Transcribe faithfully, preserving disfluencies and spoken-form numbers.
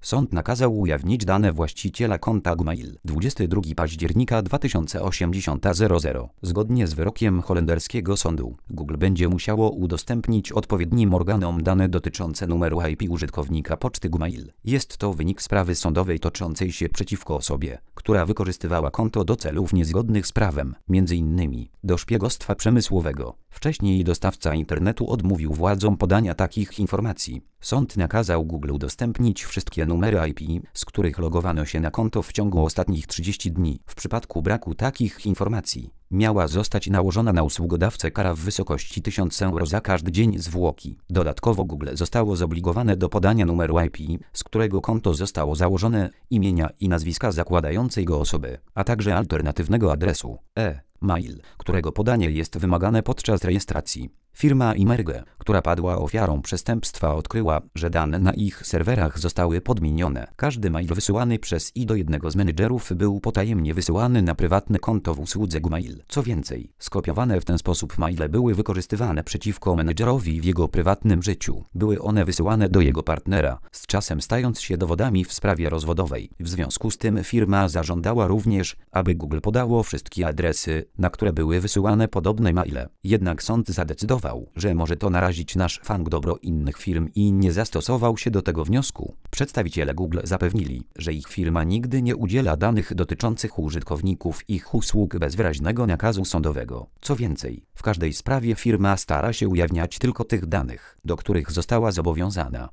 Sąd nakazał ujawnić dane właściciela konta Gmail dwudziestego drugiego października dwa tysiące osiemdziesiąt zero zero. Zgodnie z wyrokiem holenderskiego sądu, Google będzie musiało udostępnić odpowiednim organom dane dotyczące numeru I P użytkownika poczty Gmail. Jest to wynik sprawy sądowej toczącej się przeciwko osobie, która wykorzystywała konto do celów niezgodnych z prawem, między innymi do szpiegostwa przemysłowego. Wcześniej dostawca internetu odmówił władzom podania takich informacji. Sąd nakazał Google udostępnić wszystkie numery I P, z których logowano się na konto w ciągu ostatnich trzydziestu dni. W przypadku braku takich informacji miała zostać nałożona na usługodawcę kara w wysokości tysiąc euro za każdy dzień zwłoki. Dodatkowo Google zostało zobligowane do podania numeru I P, z którego konto zostało założone, imienia i nazwiska zakładającej go osoby, a także alternatywnego adresu e-mail, którego podanie jest wymagane podczas rejestracji. Firma Immerge, która padła ofiarą przestępstwa, odkryła, że dane na ich serwerach zostały podmienione. Każdy mail wysyłany przez i do jednego z menedżerów był potajemnie wysyłany na prywatne konto w usłudze Gmail. Co więcej, skopiowane w ten sposób maile były wykorzystywane przeciwko menedżerowi w jego prywatnym życiu. Były one wysyłane do jego partnera, z czasem stając się dowodami w sprawie rozwodowej. W związku z tym firma zażądała również, aby Google podało wszystkie adresy, na które były wysyłane podobne maile. Jednak sąd zadecydował, że może to narazić nasz szantaż dobro innych firm i nie zastosował się do tego wniosku. Przedstawiciele Google zapewnili, że ich firma nigdy nie udziela danych dotyczących użytkowników ich usług bez wyraźnego nakazu sądowego. Co więcej, w każdej sprawie firma stara się ujawniać tylko tych danych, do których została zobowiązana.